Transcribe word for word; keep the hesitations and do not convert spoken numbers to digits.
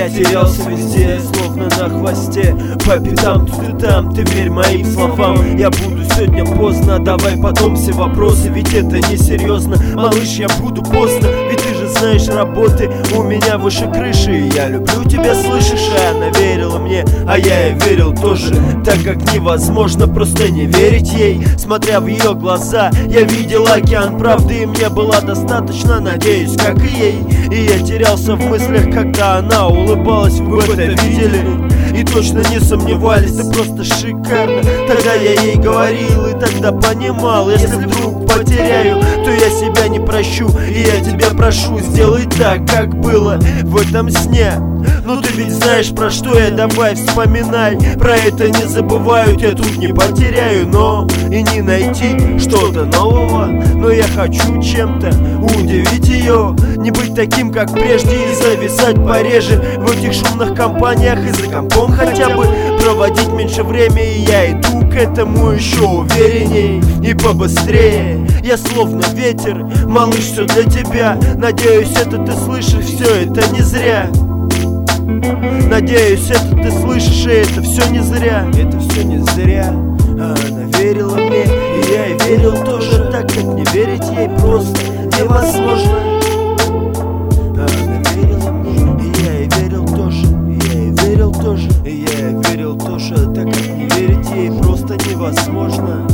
я терялся везде, словно на хвосте. По пятам тут и там, ты верь моим словам. Я буду сегодня поздно, давай потом все вопросы, ведь это несерьезно. Малыш, я буду поздно, ведь ты же знаешь, работы у меня выше крыши. Я люблю тебя, слышишь? И она верила мне, а я ей верил тоже, так как невозможно просто не верить ей. Смотря в ее глаза, я видел океан правды, и мне было достаточно, надеюсь, как и ей. И я терялся в мыслях, когда она улыбалась. Вы это видели и точно не сомневались, ты просто шикарно. Тогда я ей говорил и тогда понимал, если вдруг потеряю, то я себя не прощу. И я тебя прошу, сделай так, как было в этом сне. Ну ты ведь знаешь, про что я, давай вспоминай. Про это не забывают, я тут не потеряю, но и не найти что-то нового. Но я хочу чем-то удивить ее, не быть таким, как прежде, и зависать пореже в этих шумных компаниях, и за компом хотя бы проводить меньше времени. И я иду к этому еще уверенней и побыстрее. Я словно ветер, малыш, все для тебя. Надеюсь, это ты слышишь, все это не зря. Надеюсь, это ты слышишь, и это все не зря. Это все не зря. А она верила мне, и я ей верил тоже, так как не верить ей просто невозможно. А она верила мне, и я ей верил тоже, и я ей верил тоже, и я ей верил тоже, так как не верить ей просто невозможно.